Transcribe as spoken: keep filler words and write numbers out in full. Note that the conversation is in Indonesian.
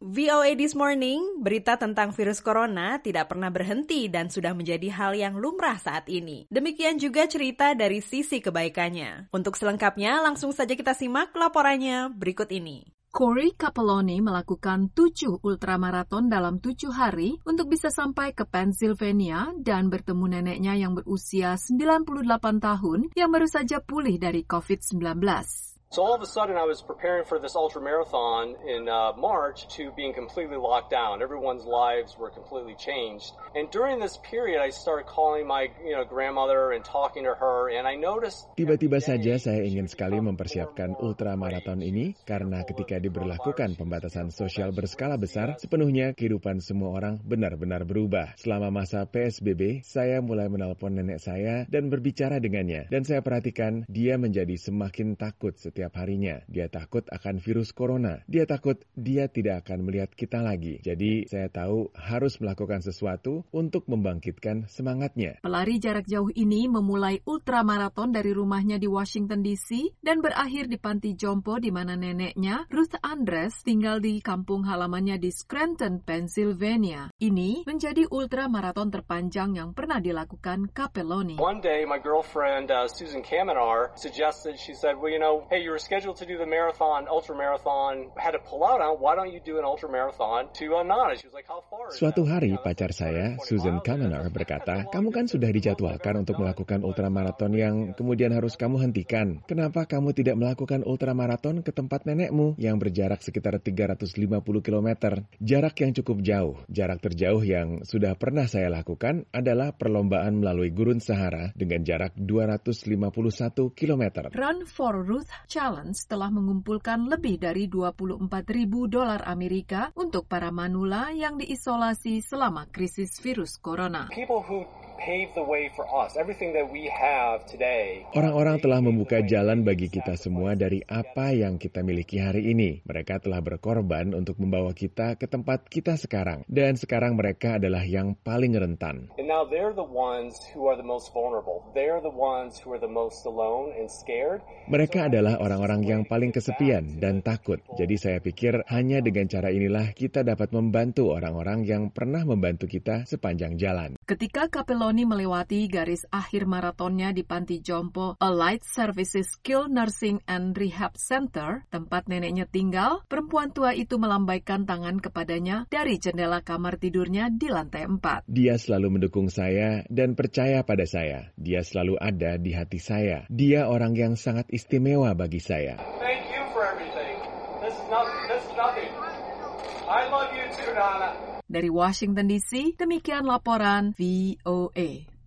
V O A This Morning, berita tentang virus corona tidak pernah berhenti dan sudah menjadi hal yang lumrah saat ini. Demikian juga cerita dari sisi kebaikannya. Untuk selengkapnya, langsung saja kita simak laporannya berikut ini. Corey Capelloni melakukan tujuh ultramaraton dalam tujuh hari untuk bisa sampai ke Pennsylvania dan bertemu neneknya yang berusia sembilan puluh delapan tahun yang baru saja pulih dari covid sembilan belas. So all of a sudden I was preparing for this ultramarathon in uh, March to being completely locked down. Everyone's lives were completely changed. And during this period I started calling my you know grandmother and talking to her and I noticed Tiba-tiba saja saya ingin sekali mempersiapkan ultramaraton ini karena ketika diberlakukan pembatasan sosial berskala besar, sepenuhnya kehidupan semua orang benar-benar berubah. Selama masa P S B B, saya mulai menelpon nenek saya dan berbicara dengannya. Dan saya perhatikan dia menjadi semakin takut setiap Setiap harinya. Dia takut akan virus corona. Dia takut dia tidak akan melihat kita lagi. Jadi saya tahu harus melakukan sesuatu untuk membangkitkan semangatnya. Pelari jarak jauh ini memulai ultramaraton dari rumahnya di Washington D C dan berakhir di panti jompo di mana neneknya, Ruth Andres, tinggal di kampung halamannya di Scranton, Pennsylvania. Ini menjadi ultramaraton terpanjang yang pernah dilakukan Capelloni. One day my girlfriend uh, Susan Kamenar suggested, she said, well you know, hey, you were scheduled to do the marathon, ultra marathon, had to pull out on, why don't you do an ultra marathon to uh, Nana? She was like, how far is that? Suatu hari pacar saya, Susan Kamenar, berkata, kamu kan sudah dijadwalkan untuk melakukan ultramaraton yang kemudian harus kamu hentikan. Kenapa kamu tidak melakukan ultramaraton ke tempat nenekmu yang berjarak sekitar tiga ratus lima puluh kilometer? Jarak yang cukup jauh. Jarak terjauh yang sudah pernah saya lakukan adalah perlombaan melalui Gurun Sahara dengan jarak dua ratus lima puluh satu kilometer. Run for Ruth Challenge telah mengumpulkan lebih dari dua puluh empat ribu dolar Amerika untuk para manula yang diisolasi selama krisis virus corona. People who paved the way for us, everything that we have today. Orang-orang telah membuka jalan bagi kita semua dari apa yang kita miliki hari ini. Mereka telah berkorban untuk membawa kita ke tempat kita sekarang. Dan sekarang mereka adalah yang paling rentan. And now they're the ones who are the most vulnerable. They're the ones who are the most alone and scared. Mereka adalah orang-orang yang paling kesepian dan takut. Jadi saya pikir hanya dengan cara inilah kita dapat membantu orang-orang yang pernah membantu kita sepanjang jalan. Ketika Capelloni melewati garis akhir maratonnya di Panti Jompo Allied Services Skilled Nursing and Rehab Center, tempat neneknya tinggal, perempuan tua itu melambaikan tangan kepadanya dari jendela kamar tidurnya di lantai empat. Dia selalu mendukung saya dan percaya pada saya. Dia selalu ada di hati saya. Dia orang yang sangat istimewa bagi saya. Thank you for everything. This is nothing. This is nothing. I love you too, Nana. Dari Washington D C, demikian laporan V O A.